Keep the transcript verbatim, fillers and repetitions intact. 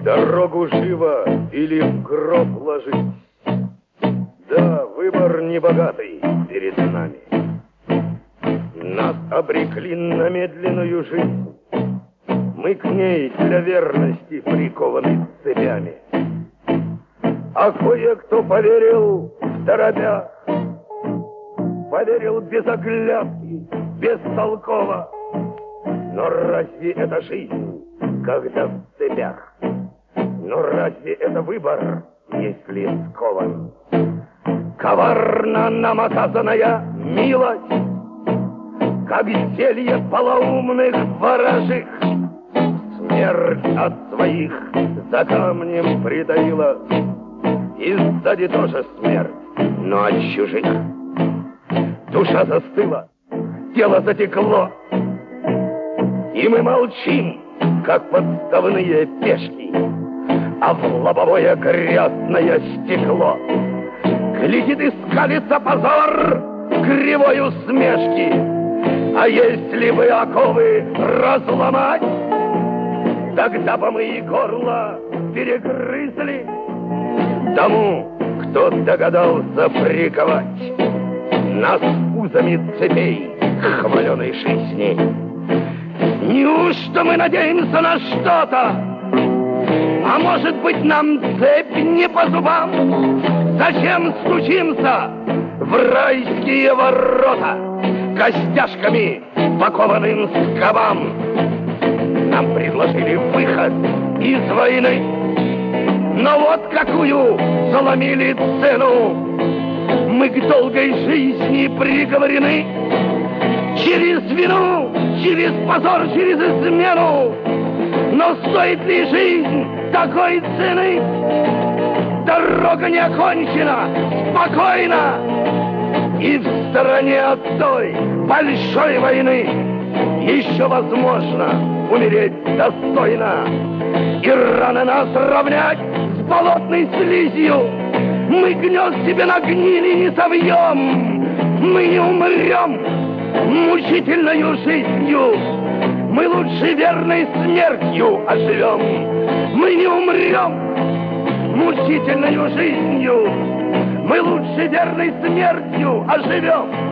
дорогу живо или в гроб ложить. Да, выбор небогатый перед нами. Нас обрекли на медленную жизнь. Мы к ней для верности прикованы цепями. А кое-кто поверил в торопях, поверил без оглядки, бестолково. Но разве это жизнь, когда в цепях? Но разве это выбор, если скован? Коварно нам оказанная милость, как зелье полоумных ворожих. Смерть от своих за камнем притаила, и сзади тоже смерть, но от чужих. Душа застыла, тело затекло, и мы молчим, как подставные пешки, а в лобовое грязное стекло глядит и скалится позор кривой усмешки. А если бы оковы разломать, тогда бы мы и горло перегрызли тому, кто догадался приковать нас узами цепей к хваленой жизни. Неужто мы надеемся на что-то? А может быть, нам цепь не по зубам? Зачем стучимся в райские ворота костяшками покованным скобам? Нам предложили выход из войны, но вот какую заломили цену. Мы к долгой жизни приговорены через вину, через позор, через измену. Но стоит ли жизнь такой цены? Дорога не окончена, спокойно, и в стороне от той большой войны еще возможно умереть достойно. И рано нас равнять с болотной слизью мы гнезд себе на гнили не совьем. Мы не умрем мучительною жизнью, мы лучше верной смертью оживем. Мы не умрем мучительною жизнью, мы лучше верной смертью оживем.